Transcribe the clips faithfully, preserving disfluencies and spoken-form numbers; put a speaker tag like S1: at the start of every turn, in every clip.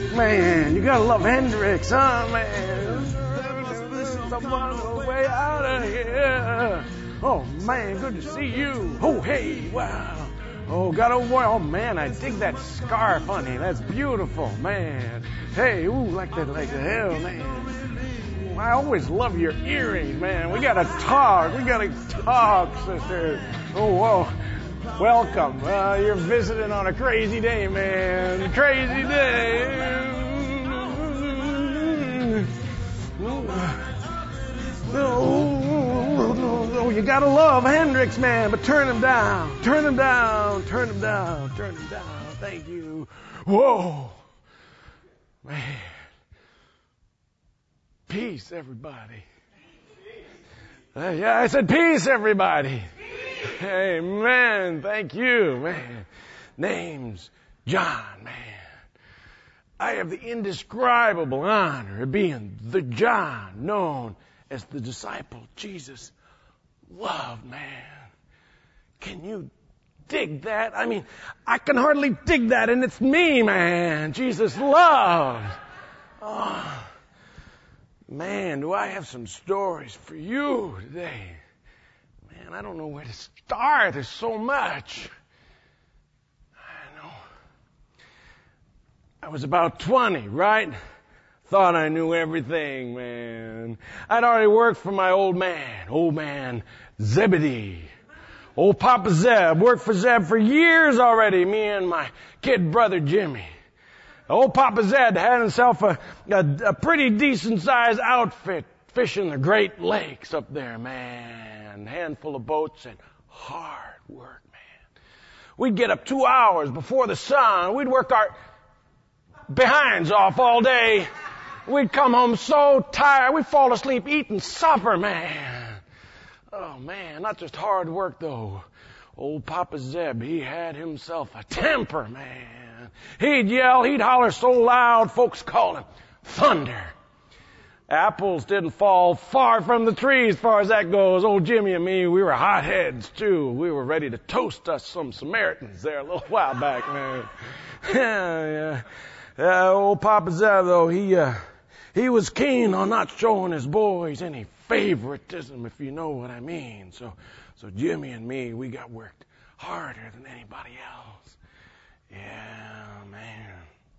S1: Man, you gotta love Hendrix, huh, man? Someone on the way out of here. Oh, man, good to see you. Oh, hey, wow. Oh, got over. Oh, man, I dig that scarf, honey. That's beautiful, man. Hey, ooh, like that, like the hell, man. I always love your earrings, man. We gotta talk. We gotta talk, sister. Oh, whoa. Welcome. Uh, you're visiting on a crazy day, man. Crazy day. Oh, you gotta love Hendrix, man, but turn him down. Turn him down. Turn him down. Turn him down. Thank you. Whoa. Man. Peace, everybody. Uh, yeah, I said peace, everybody. Amen. Thank you, man. Name's John, man. I have the indescribable honor of being the John known as the disciple Jesus loved, man. Can you dig that? I mean, I can hardly dig that, and it's me, man. Jesus loved. Oh, man, do I have some stories for you today. Man, I don't know where to start. There's so much. I know. I was about twenty, right? Thought I knew everything, man. I'd already worked for my old man, old man Zebedee. Old Papa Zeb. Worked for Zeb for years already, me and my kid brother Jimmy. Old Papa Zeb had himself a, a, a pretty decent-sized outfit fishing the Great Lakes up there, man. Handful of boats and hard work, man. We'd get up two hours before the sun. We'd work our behinds off all day. We'd come home so tired, we'd fall asleep eating supper, man. Oh, man, not just hard work, though. Old Papa Zeb, he had himself a temper, man. He'd yell, he'd holler so loud, folks called him thunder. Apples didn't fall far from the trees as far as that goes. Old Jimmy and me, we were hotheads, too. We were ready to toast us some Samaritans there a little while back, man. yeah, yeah. Uh, old Papa Zeb, though, he... Uh, He was keen on not showing his boys any favoritism, if you know what I mean. So, so Jimmy and me, we got worked harder than anybody else. Yeah, man.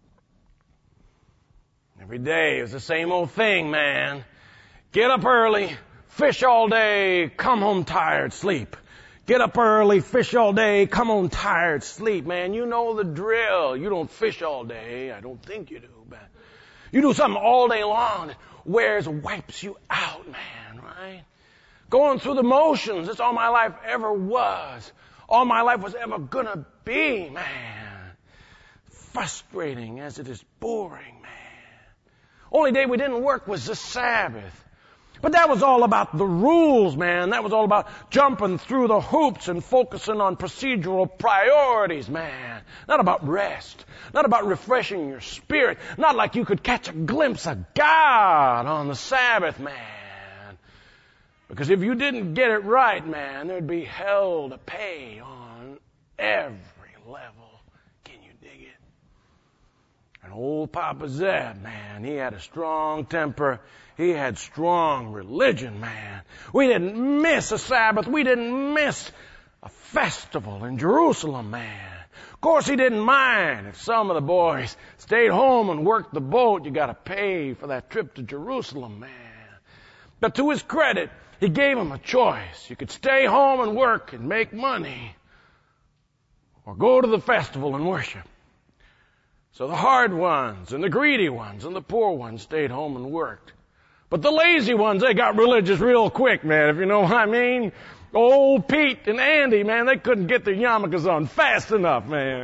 S1: Every day it was the same old thing, man. Get up early, fish all day, come home tired, sleep. Get up early, fish all day, come home tired, sleep. Man, you know the drill. You don't fish all day. I don't think you do, but you do something all day long that wears, wipes you out, man, right? Going through the motions, that's all my life ever was. All my life was ever gonna be, man. Frustrating as it is boring, man. Only day we didn't work was the Sabbath. But that was all about the rules, man. That was all about jumping through the hoops and focusing on procedural priorities, man. Not about rest. Not about refreshing your spirit. Not like you could catch a glimpse of God on the Sabbath, man. Because if you didn't get it right, man, there'd be hell to pay on every level. Can you dig it? And old Papa Zeb, man, he had a strong temper. He had strong religion, man. We didn't miss a Sabbath. We didn't miss a festival in Jerusalem, man. Of course, he didn't mind if some of the boys stayed home and worked the boat. You got to pay for that trip to Jerusalem, man. But to his credit, he gave them a choice. You could stay home and work and make money, or go to the festival and worship. So the hard ones and the greedy ones and the poor ones stayed home and worked. But the lazy ones, they got religious real quick, man, if you know what I mean. Old Pete and Andy, man, they couldn't get their yarmulkes on fast enough, man.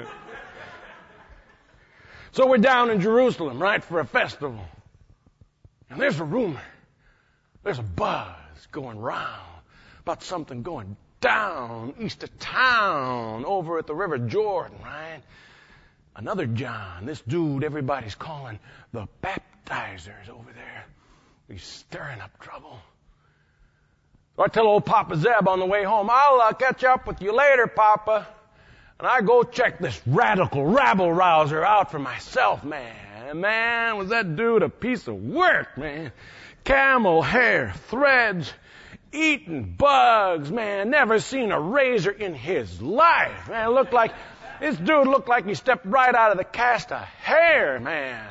S1: So we're down in Jerusalem, right, for a festival. And there's a rumor. There's a buzz going round about something going down east of town over at the River Jordan, right? Another John, this dude everybody's calling the baptizers over there. He's stirring up trouble. So I tell old Papa Zeb on the way home, I'll uh, catch up with you later, Papa. And I go check this radical rabble-rouser out for myself, man. And man, was that dude a piece of work, man. Camel hair, threads, eating bugs, man. Never seen a razor in his life. Man, looked like, this dude looked like he stepped right out of the cast of hair, man.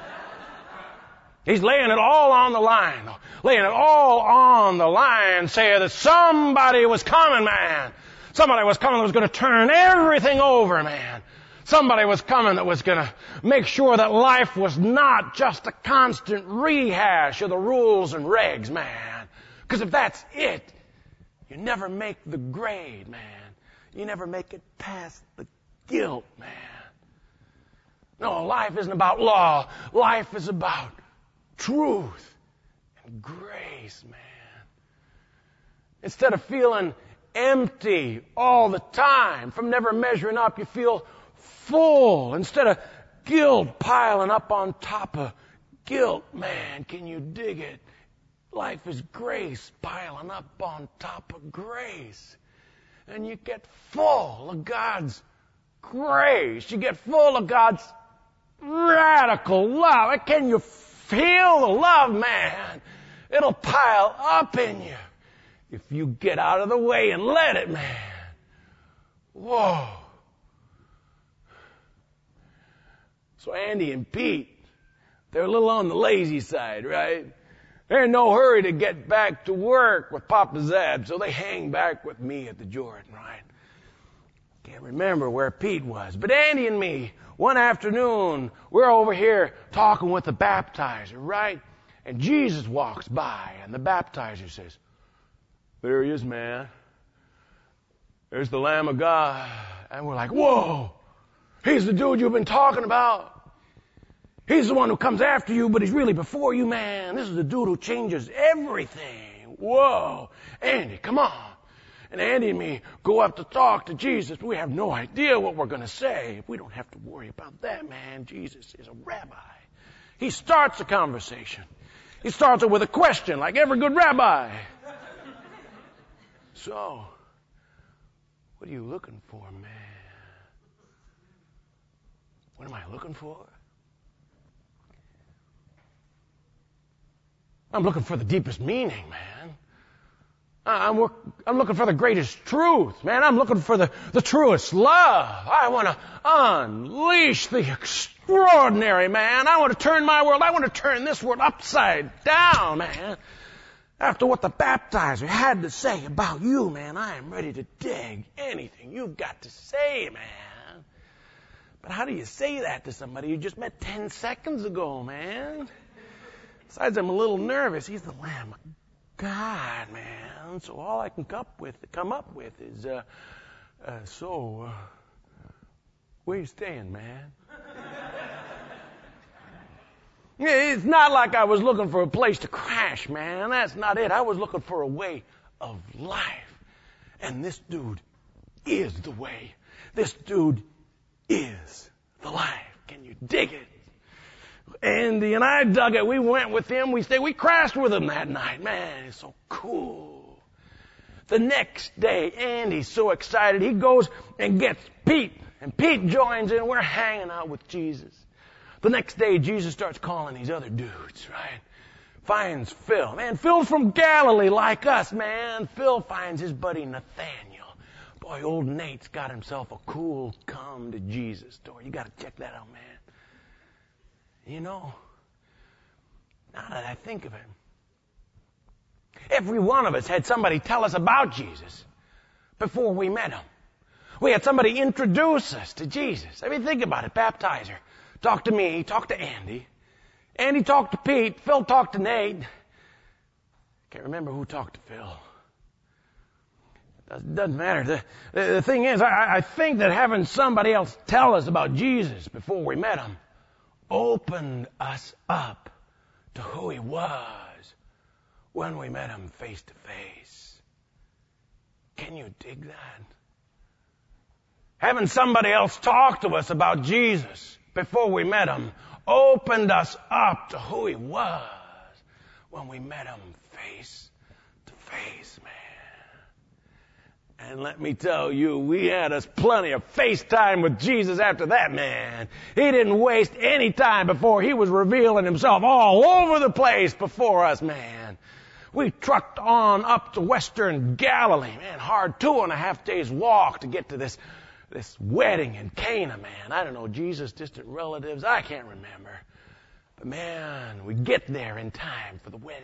S1: He's laying it all on the line. Laying it all on the line, saying that somebody was coming, man. Somebody was coming that was going to turn everything over, man. Somebody was coming that was going to make sure that life was not just a constant rehash of the rules and regs, man. Because if that's it, you never make the grade, man. You never make it past the guilt, man. No, life isn't about law. Life is about truth and grace, man. Instead of feeling empty all the time from never measuring up, you feel full. Instead of guilt piling up on top of guilt, man, can you dig it? Life is grace piling up on top of grace. And you get full of God's grace. You get full of God's radical love. Can you feel the love, man? It'll pile up in you if you get out of the way and let it, man. Whoa. So Andy and Pete, they're a little on the lazy side, right? They're in no hurry to get back to work with Papa Zab, so they hang back with me at the Jordan, right? Can't remember where Pete was, but Andy and me, one afternoon, we're over here talking with the baptizer, right? And Jesus walks by, and the baptizer says, "There he is, man. There's the Lamb of God." And we're like, whoa, he's the dude you've been talking about. He's the one who comes after you, but he's really before you, man. This is the dude who changes everything. Whoa. Andy, come on. And Andy and me go up to talk to Jesus. We have no idea what we're going to say. We don't have to worry about that, man. Jesus is a rabbi. He starts a conversation. He starts it with a question, like every good rabbi. So, what are you looking for, man? What am I looking for? I'm looking for the deepest meaning, man. I'm, work, I'm looking for the greatest truth, man. I'm looking for the, the truest love. I want to unleash the extraordinary, man. I want to turn my world, I want to turn this world upside down, man. After what the baptizer had to say about you, man, I am ready to dig anything you've got to say, man. But how do you say that to somebody you just met ten seconds ago, man? Besides, I'm a little nervous. He's the Lamb of God, man. So all I can come up with, come up with is, uh, uh, so, uh, where you staying, man? It's not like I was looking for a place to crash, man. That's not it. I was looking for a way of life. And this dude is the way. This dude is the life. Can you dig it? Andy and I dug it. We went with him. We stayed. We crashed with him that night. Man, it's so cool. The next day, Andy's so excited. He goes and gets Pete. And Pete joins in. We're hanging out with Jesus. The next day, Jesus starts calling these other dudes, right? Finds Phil. Man, Phil's from Galilee like us, man. Phil finds his buddy Nathaniel. Boy, old Nate's got himself a cool come to Jesus story. You got to check that out, man. You know, now that I think of it, every one of us had somebody tell us about Jesus before we met him. We had somebody introduce us to Jesus. I mean, think about it. Baptizer talked to me, talked to Andy. Andy talked to Pete. Phil talked to Nate. Can't remember who talked to Phil. It doesn't matter. The, the, the thing is, I, I think that having somebody else tell us about Jesus before we met him opened us up to who he was when we met him face to face. Can you dig that? Having somebody else talk to us about Jesus before we met him opened us up to who he was when we met him face to face, man. And let me tell you, we had us plenty of FaceTime with Jesus after that, man. He didn't waste any time before he was revealing himself all over the place before us, man. We trucked on up to Western Galilee, man, hard two and a half days walk to get to this, this wedding in Cana, man. I don't know, Jesus' distant relatives, I can't remember. But man, we get there in time for the wedding.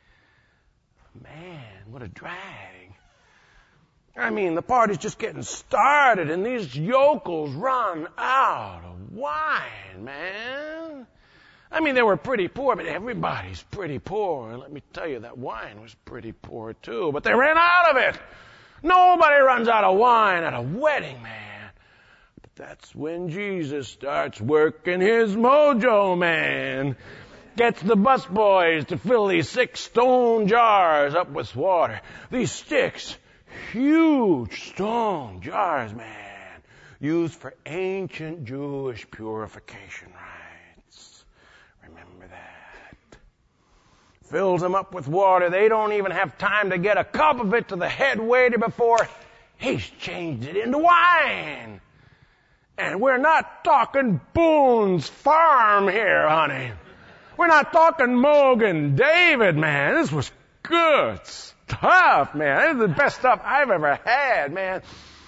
S1: Man, what a drag. I mean, the party's just getting started and these yokels run out of wine, man. I mean, they were pretty poor, but everybody's pretty poor. And let me tell you, that wine was pretty poor too. But they ran out of it. Nobody runs out of wine at a wedding, man. But that's when Jesus starts working his mojo, man. Gets the busboys to fill these six stone jars up with water. These sticks, huge stone jars, man, used for ancient Jewish purification rites. Remember that. Fills them up with water. They don't even have time to get a cup of it to the head waiter before he's changed it into wine. And we're not talking Boone's Farm here, honey. We're not talking Mogan David, man. This was good stuff, man. This is the best stuff I've ever had, man.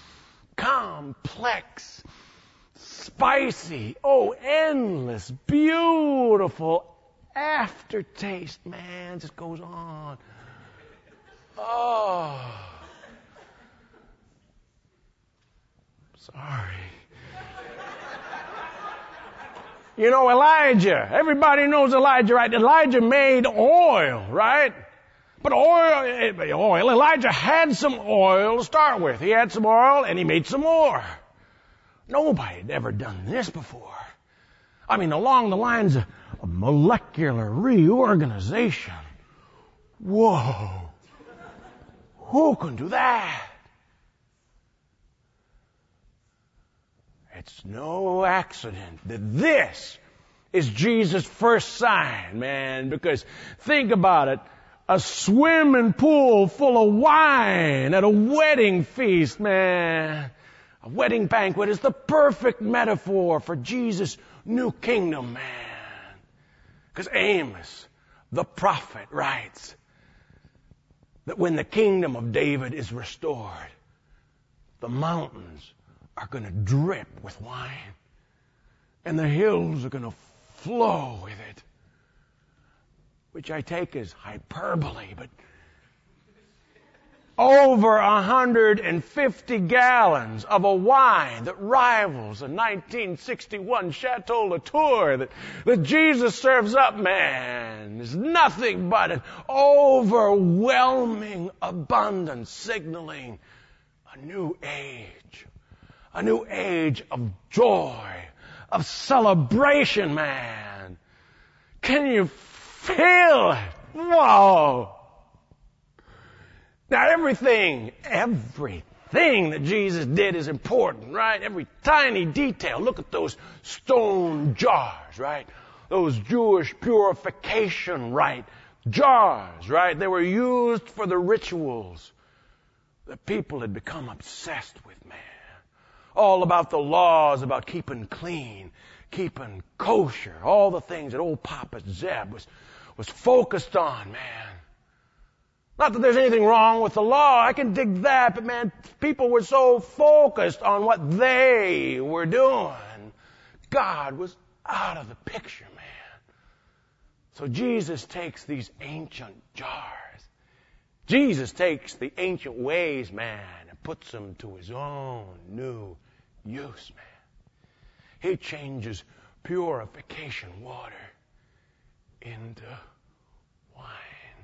S1: Complex, spicy, oh, endless, beautiful aftertaste, man. Just goes on. Oh. Sorry. You know, Elijah. Everybody knows Elijah, right? Elijah made oil, right? But oil, oil, Elijah had some oil to start with. He had some oil and he made some more. Nobody had ever done this before. I mean, along the lines of, of molecular reorganization. Whoa. Who can do that? It's no accident that this is Jesus' first sign, man, because think about it. A swimming pool full of wine at a wedding feast, man. A wedding banquet is the perfect metaphor for Jesus' new kingdom, man. Because Amos, the prophet, writes that when the kingdom of David is restored, the mountains are going to drip with wine, and the hills are going to flow with it, which I take as hyperbole, but over one hundred fifty gallons of a wine that rivals a nineteen sixty-one Chateau Latour that, that Jesus serves up, man, is nothing but an overwhelming abundance signaling a new age. A new age of joy, of celebration, man. Can you feel it? Whoa. Now everything, everything that Jesus did is important, right? Every tiny detail. Look at those stone jars, right? Those Jewish purification rite jars, right? They were used for the rituals that people had become obsessed with, man. All about the laws, about keeping clean, keeping kosher, all the things that old Papa Zeb was, was focused on, man. Not that there's anything wrong with the law, I can dig that, but man, people were so focused on what they were doing. God was out of the picture, man. So Jesus takes these ancient jars. Jesus takes the ancient ways, man, and puts them to his own new use, man. He changes purification water into wine,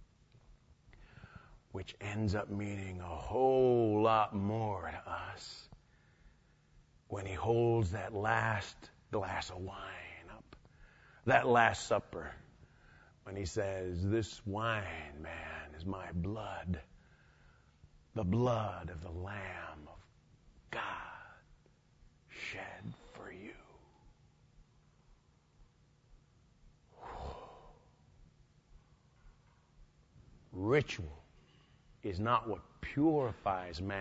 S1: which ends up meaning a whole lot more to us when he holds that last glass of wine up, that last supper, when he says, "This wine, man, is my blood, the blood of the Lamb of God shed for you." Ritual is not what purifies man.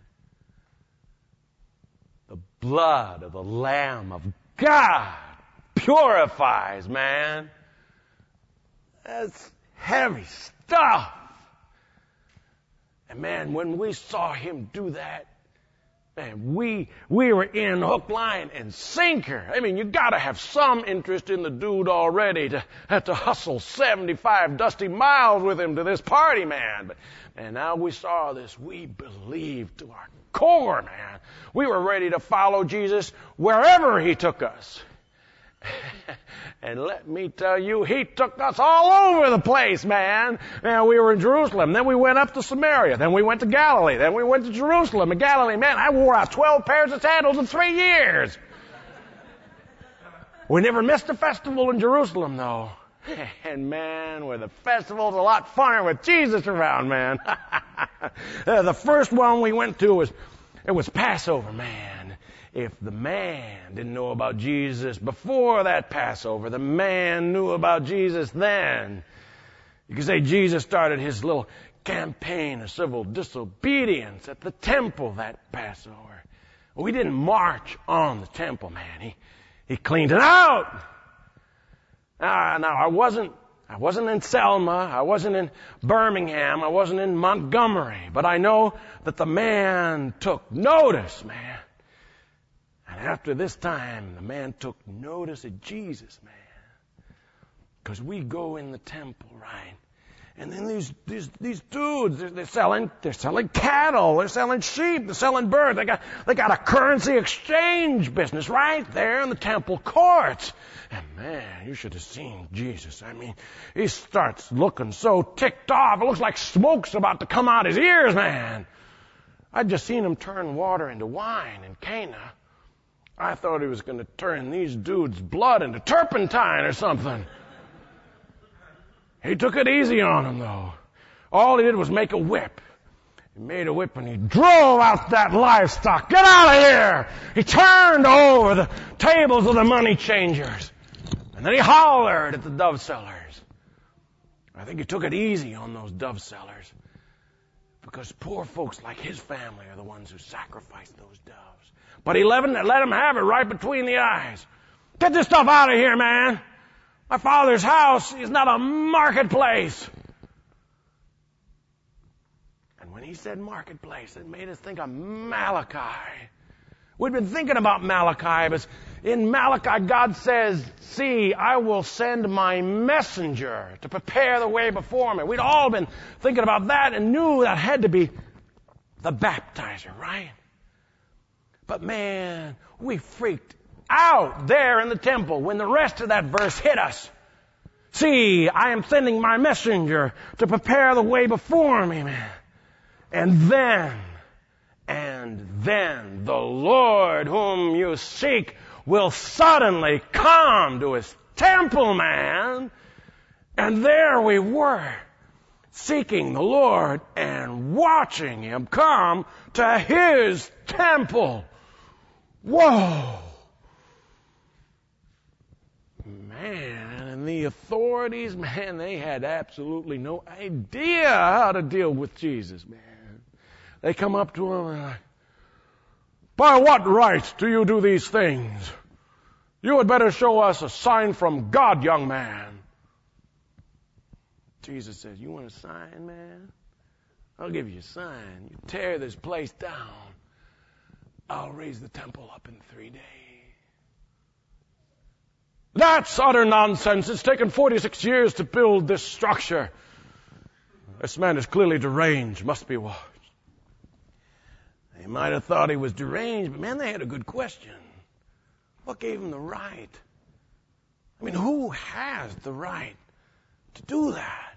S1: The blood of the Lamb of God purifies man. That's heavy stuff. And man, when we saw him do that, man, we we were in hook, line, and sinker. I mean, you gotta have some interest in the dude already to have to hustle seventy-five dusty miles with him to this party, man. But and now we saw this, we believed to our core, man. We were ready to follow Jesus wherever he took us. And let me tell you, he took us all over the place, man. And we were in Jerusalem. Then we went up to Samaria. Then we went to Galilee. Then we went to Jerusalem and Galilee. Man, I wore out twelve pairs of sandals in three years. We never missed a festival in Jerusalem, though. And man, were the festivals a lot funner with Jesus around, man. The first one we went to was, it was Passover, man. If the man didn't know about Jesus before that Passover, the man knew about Jesus then. You could say Jesus started his little campaign of civil disobedience at the temple that Passover. We didn't march on the temple, man. He, he cleaned it out. Uh, now, I wasn't, I wasn't in Selma. I wasn't in Birmingham. I wasn't in Montgomery. But I know that the man took notice, man. And after this time, the man took notice of Jesus, man. Because we go in the temple, right? And then these these these dudes, they're, they're selling they're selling cattle, they're selling sheep, they're selling birds. They got they got a currency exchange business right there in the temple courts. And man, you should have seen Jesus. I mean, he starts looking so ticked off. It looks like smoke's about to come out his ears, man. I'd just seen him turn water into wine in Cana. I thought he was going to turn these dudes' blood into turpentine or something. He took it easy on them, though. All he did was make a whip. He made a whip and he drove out that livestock. Get out of here! He turned over the tables of the money changers. And then he hollered at the dove sellers. I think he took it easy on those dove sellers. Because poor folks like his family are the ones who sacrificed those doves. But he let them, let them have it right between the eyes. Get this stuff out of here, man. My Father's house is not a marketplace. And when he said marketplace, it made us think of Malachi. We'd been thinking about Malachi, but in Malachi, God says, see, I will send my messenger to prepare the way before me. We'd all been thinking about that and knew that had to be the baptizer, right? But man, we freaked out there in the temple when the rest of that verse hit us. See, I am sending my messenger to prepare the way before me, man. And then, and then the Lord whom you seek will suddenly come to his temple, man. And there we were, seeking the Lord and watching him come to his temple. Whoa! Man, and the authorities, man, they had absolutely no idea how to deal with Jesus, man. They come up to him and like, by what right do you do these things? You had better show us a sign from God, young man. Jesus says, you want a sign, man? I'll give you a sign. You tear this place down, I'll raise the temple up in three days. That's utter nonsense. It's taken forty-six years to build this structure. This man is clearly deranged, must be watched. They might have thought he was deranged, but man, they had a good question. What gave him the right? I mean, who has the right to do that?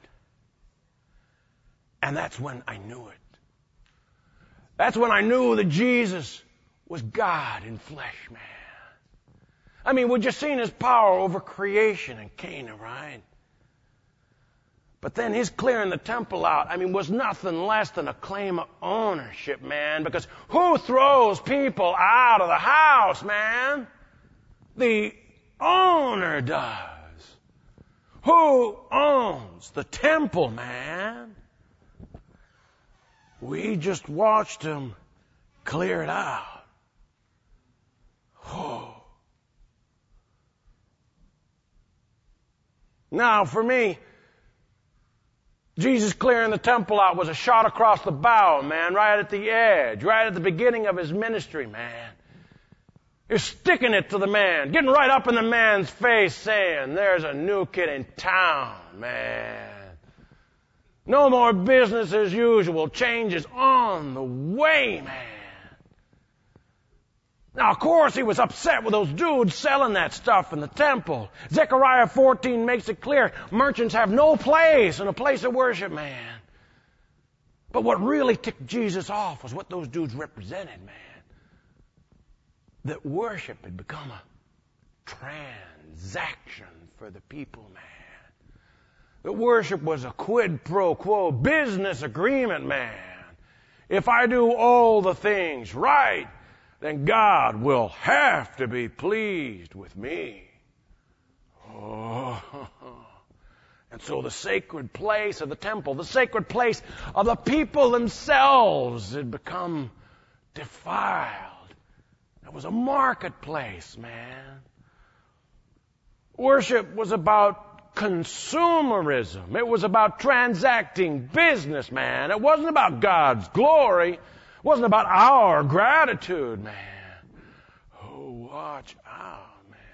S1: And that's when I knew it. That's when I knew that Jesus was God in flesh, man. I mean, we'd just seen his power over creation in Cana, right? But then his clearing the temple out, I mean, was nothing less than a claim of ownership, man. Because who throws people out of the house, man? The owner does. Who owns the temple, man? We just watched him clear it out. Oh. Now, for me, Jesus clearing the temple out was a shot across the bow, man, right at the edge, right at the beginning of his ministry, man. You're sticking it to the man, getting right up in the man's face, saying, there's a new kid in town, man. No more business as usual. Change is on the way, man. Now, of course, he was upset with those dudes selling that stuff in the temple. Zechariah fourteen makes it clear merchants have no place in a place of worship, man. But what really ticked Jesus off was what those dudes represented, man. That worship had become a transaction for the people, man. That worship was a quid pro quo business agreement, man. If I do all the things right, then God will have to be pleased with me. Oh. And so the sacred place of the temple, the sacred place of the people themselves had become defiled. It was a marketplace, man. Worship was about consumerism. It was about transacting business, man. It wasn't about God's glory. It wasn't about our gratitude, man. Oh, watch out, man.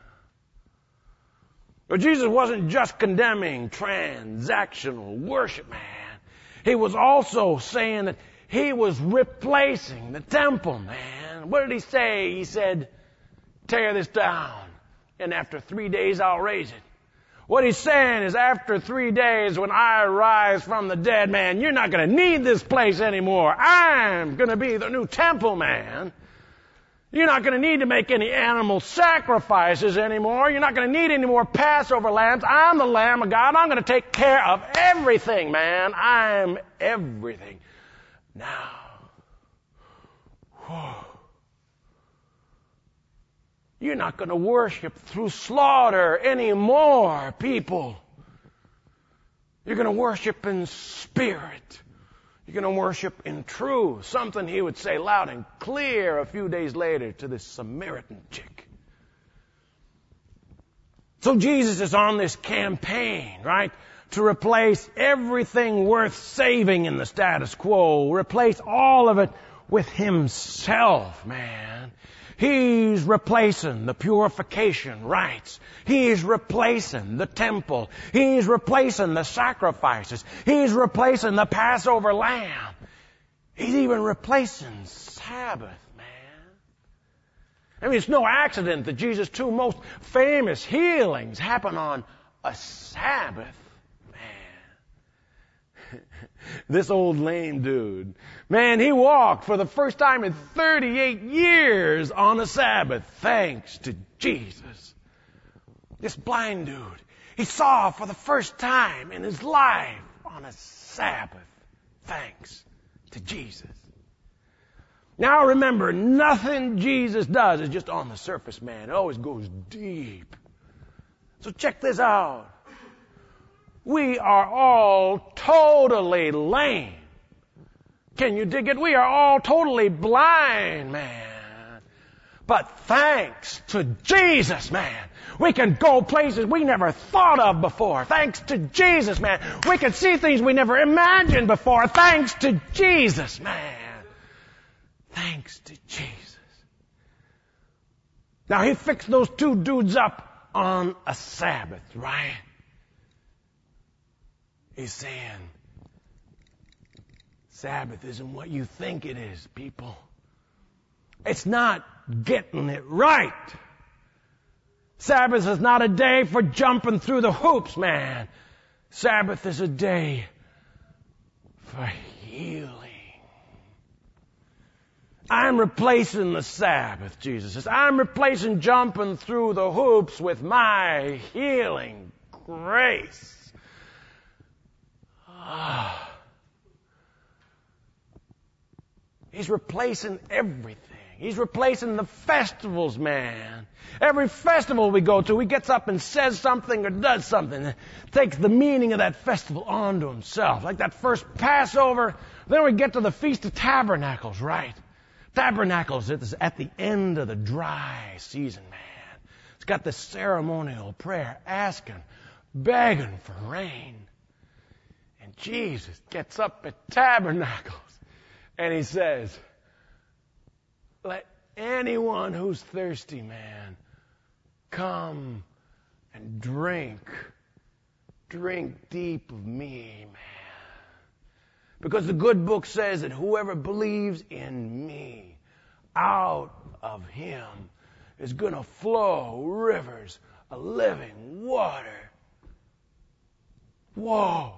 S1: But Jesus wasn't just condemning transactional worship, man. He was also saying that he was replacing the temple, man. What did he say? He said, tear this down, and after three days I'll raise it. What he's saying is after three days when I rise from the dead, man, you're not going to need this place anymore. I'm going to be the new temple, man. You're not going to need to make any animal sacrifices anymore. You're not going to need any more Passover lambs. I'm the Lamb of God. I'm going to take care of everything, man. I'm everything. Now, whew, you're not going to worship through slaughter anymore, people. You're going to worship in spirit. You're going to worship in truth. Something he would say loud and clear a few days later to this Samaritan chick. So Jesus is on this campaign, right? To replace everything worth saving in the status quo. Replace all of it with himself, man. He's replacing the purification rites. He's replacing the temple. He's replacing the sacrifices. He's replacing the Passover lamb. He's even replacing Sabbath, man. I mean, it's no accident that Jesus' two most famous healings happen on a Sabbath. This old lame dude, man, he walked for the first time in thirty-eight years on a Sabbath, thanks to Jesus. This blind dude, he saw for the first time in his life on a Sabbath, thanks to Jesus. Now remember, nothing Jesus does is just on the surface, man. It always goes deep. So check this out. We are all totally lame. Can you dig it? We are all totally blind, man. But thanks to Jesus, man, we can go places we never thought of before. Thanks to Jesus, man, we can see things we never imagined before. Thanks to Jesus, man. Thanks to Jesus. Now, he fixed those two dudes up on a Sabbath, right? He's saying, Sabbath isn't what you think it is, people. It's not getting it right. Sabbath is not a day for jumping through the hoops, man. Sabbath is a day for healing. I'm replacing the Sabbath, Jesus says. I'm replacing jumping through the hoops with my healing grace. He's replacing everything. He's replacing the festivals, man. Every festival we go to, he gets up and says something or does something. Takes the meaning of that festival onto himself. Like that first Passover. Then we get to the Feast of Tabernacles, right? Tabernacles is at the end of the dry season, man. It's got the ceremonial prayer asking, begging for rain. And Jesus gets up at Tabernacles and he says, let anyone who's thirsty, man, come and drink. Drink deep of me, man. Because the good book says that whoever believes in me, out of him is going to flow rivers of living water. Whoa.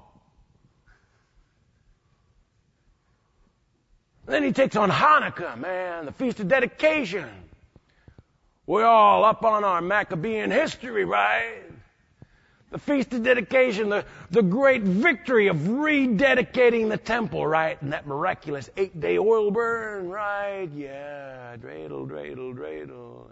S1: Then he takes on Hanukkah, man, the Feast of Dedication. We're all up on our Maccabean history, right? The Feast of Dedication, the, the great victory of rededicating the temple, right? And that miraculous eight-day oil burn, right? Yeah, dreidel, dreidel, dreidel.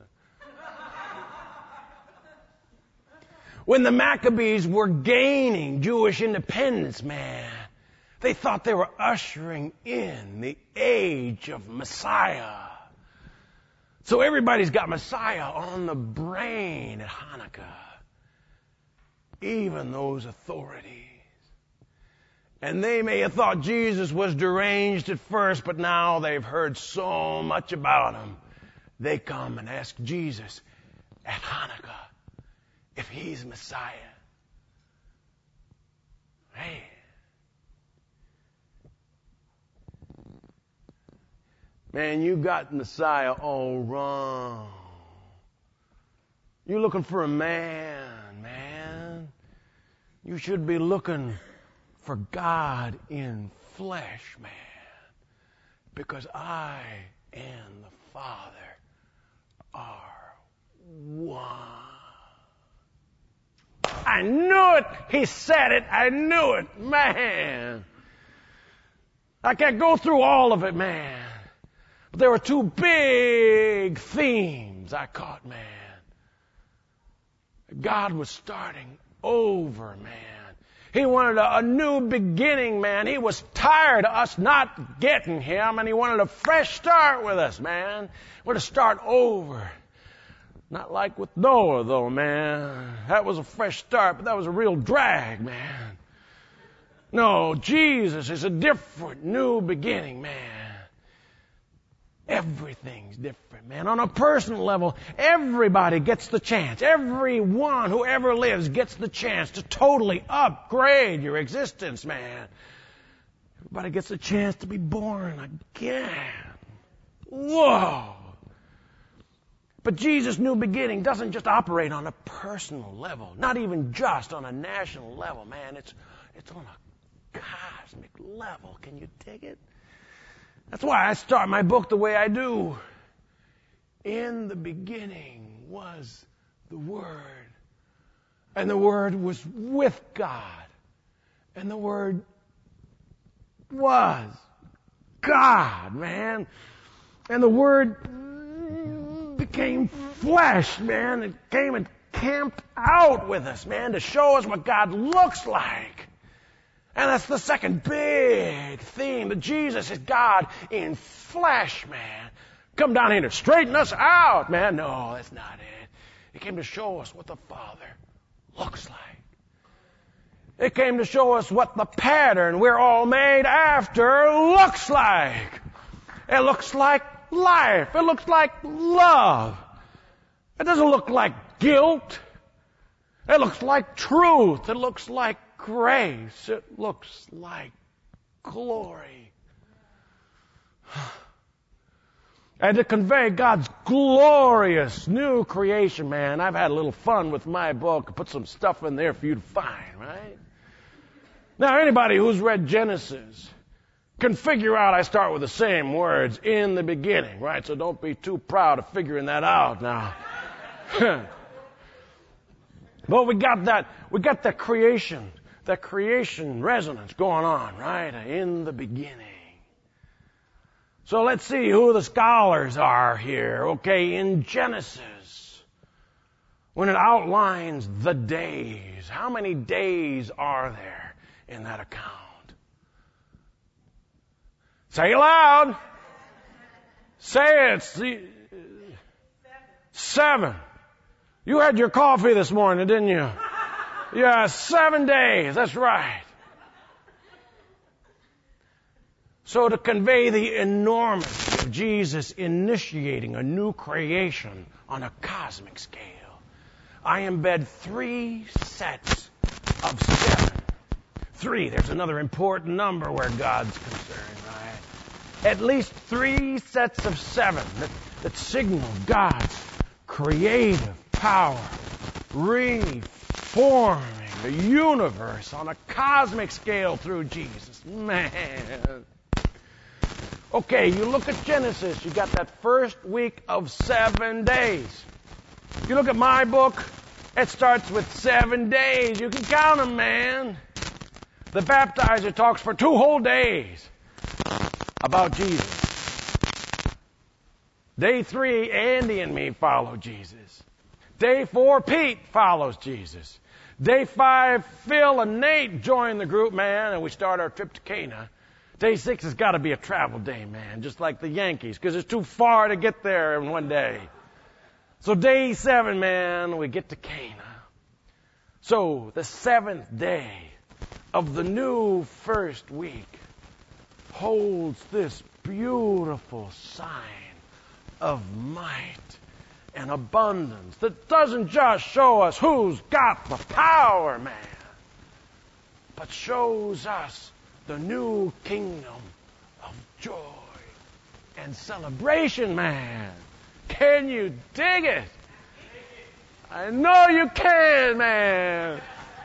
S1: When the Maccabees were gaining Jewish independence, man, they thought they were ushering in the age of Messiah. So everybody's got Messiah on the brain at Hanukkah. Even those authorities. And they may have thought Jesus was deranged at first, but now they've heard so much about him. They come and ask Jesus at Hanukkah if he's Messiah. Hey. Man, you got Messiah all wrong. You're looking for a man, man. You should be looking for God in flesh, man. Because I and the Father are one. I knew it! He said it! I knew it! Man! I can't go through all of it, man. But there were two big themes I caught, man. God was starting over, man. He wanted a, a new beginning, man. He was tired of us not getting him, and he wanted a fresh start with us, man. He wanted to start over. Not like with Noah, though, man. That was a fresh start, but that was a real drag, man. No, Jesus is a different, new beginning, man. Everything's different, man. On a personal level, everybody gets the chance. Everyone who ever lives gets the chance to totally upgrade your existence, man. Everybody gets a chance to be born again. Whoa! But Jesus' new beginning doesn't just operate on a personal level, not even just on a national level, man. It's, it's on a cosmic level. Can you dig it? That's why I start my book the way I do. In the beginning was the Word. And the Word was with God. And the Word was God, man. And the Word became flesh, man. It came and camped out with us, man, to show us what God looks like. And that's the second big theme, that Jesus is God in flesh, man. Come down here to straighten us out, man. No, that's not it. He came to show us what the Father looks like. It came to show us what the pattern we're all made after looks like. It looks like life. It looks like love. It doesn't look like guilt. It looks like truth. It looks like grace. It looks like glory. And to convey God's glorious new creation, man, I've had a little fun with my book. Put some stuff in there for you to find, right? Now, anybody who's read Genesis can figure out I start with the same words, in the beginning, right? So don't be too proud of figuring that out now. But we got that, we got that creation. That creation resonance going on, right? In the beginning. So let's see who the scholars are here. Okay, in Genesis, when it outlines the days, how many days are there in that account? Say it loud. Say it. See, seven. You had your coffee this morning, didn't you? Yeah, seven days. That's right. So to convey the enormity of Jesus initiating a new creation on a cosmic scale, I embed three sets of seven. Three, there's another important number where God's concerned, right? At least three sets of seven that, that signal God's creative power, reforming the universe on a cosmic scale through Jesus. Man. Okay, you look at Genesis, you got that first week of seven days. If you look at my book, it starts with seven days. You can count them, man. The baptizer talks for two whole days about Jesus. Day three, Andy and me follow Jesus. Day four, Pete follows Jesus. Day five, Phil and Nate join the group, man, and we start our trip to Cana. Day six has got to be a travel day, man, just like the Yankees, because it's too far to get there in one day. So day seven, man, we get to Cana. So the seventh day of the new first week holds this beautiful sign of might and abundance that doesn't just show us who's got the power, man, but shows us the new kingdom of joy and celebration, man. Can you dig it? I know you can, man.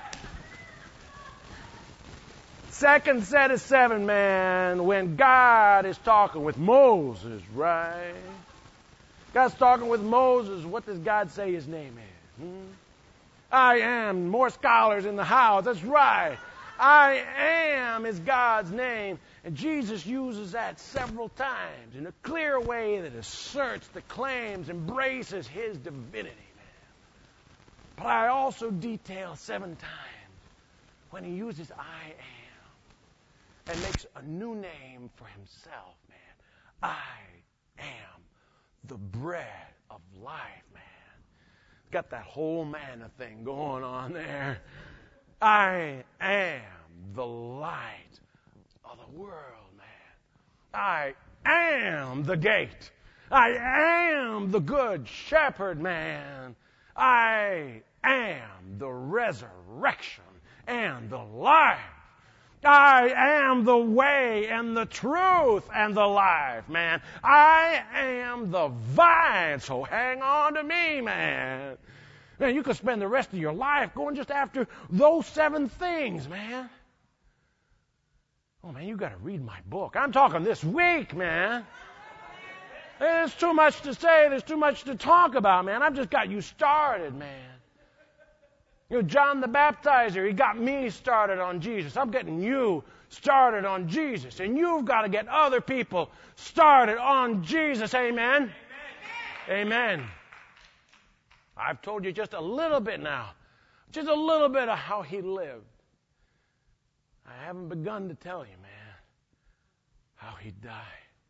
S1: Second set of seven, man, when God is talking with Moses, right? God's talking with Moses. What does God say his name is? Hmm? I am. More scholars in the house. That's right. I am is God's name. And Jesus uses that several times in a clear way that asserts, that claims, embraces his divinity, man. But I also detail seven times when he uses I am and makes a new name for himself, man. I am the bread of life, man. Got that whole manna thing going on there. I am the light of the world, man. I am the gate. I am the good shepherd, man. I am the resurrection and the life. I am the way and the truth and the life, man. I am the vine, so hang on to me, man. Man, you could spend the rest of your life going just after those seven things, man. Oh, man, you got to read my book. I'm talking this week, man. There's too much to say. There's too much to talk about, man. I've just got you started, man. You know, John the Baptizer, he got me started on Jesus. I'm getting you started on Jesus. And you've got to get other people started on Jesus. Amen? Amen. Amen. I've told you just a little bit now. Just a little bit of how he lived. I haven't begun to tell you, man, how he died.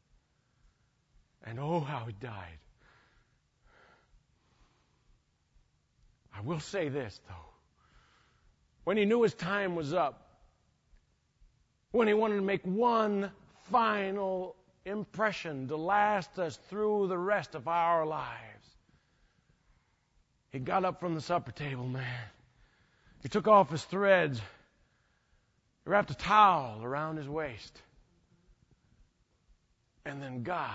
S1: And oh, how he died. I will say this, though. When he knew his time was up, when he wanted to make one final impression to last us through the rest of our lives, he got up from the supper table, man. He took off his threads. He wrapped a towel around his waist. And then God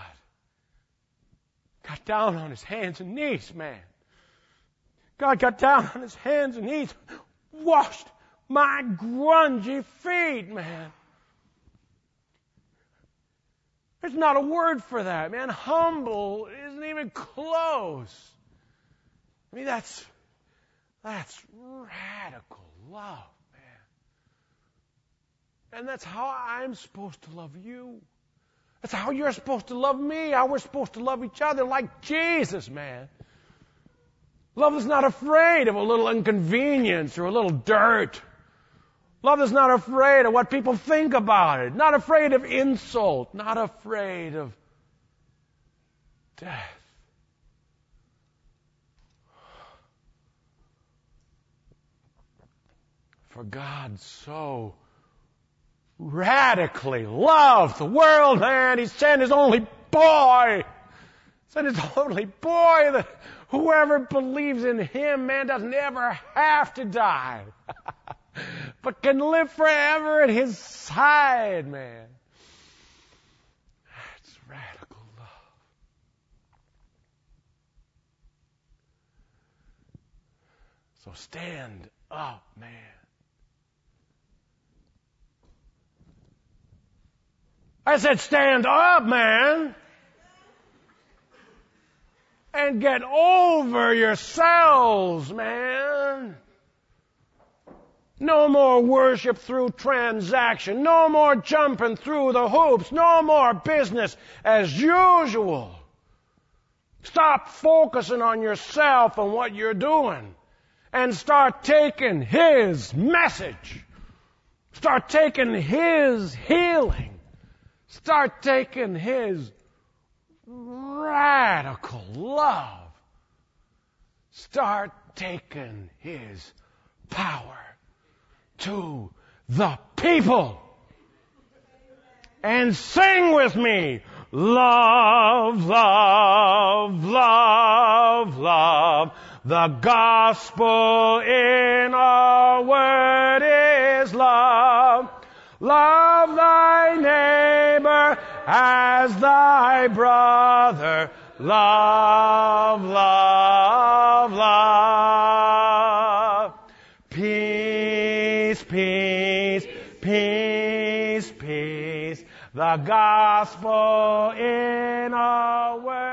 S1: got down on his hands and knees, man. God got down on his hands and knees, washed my grungy feet, man. There's not a word for that, man. Humble isn't even close. I mean, that's, that's radical love, man. And that's how I'm supposed to love you. That's how you're supposed to love me, how we're supposed to love each other, like Jesus, man. Love is not afraid of a little inconvenience or a little dirt. Love is not afraid of what people think about it, not afraid of insult, not afraid of death. For God so radically loved the world, man, He sent His only boy. Sent His only boy that whoever believes in Him, man, doesn't ever have to die, but can live forever at His side, man. That's radical love. So stand up, man. I said stand up, man. And get over yourselves, man. No more worship through transaction. No more jumping through the hoops. No more business as usual. Stop focusing on yourself and what you're doing. And start taking His message. Start taking His healing. Start taking His radical love. Start taking His power to the people. And sing with me. Love, love, love, love. The gospel in our word is love. Love thy neighbor as thy brother. Love, love, love. Peace, peace, peace, peace. The gospel in our word.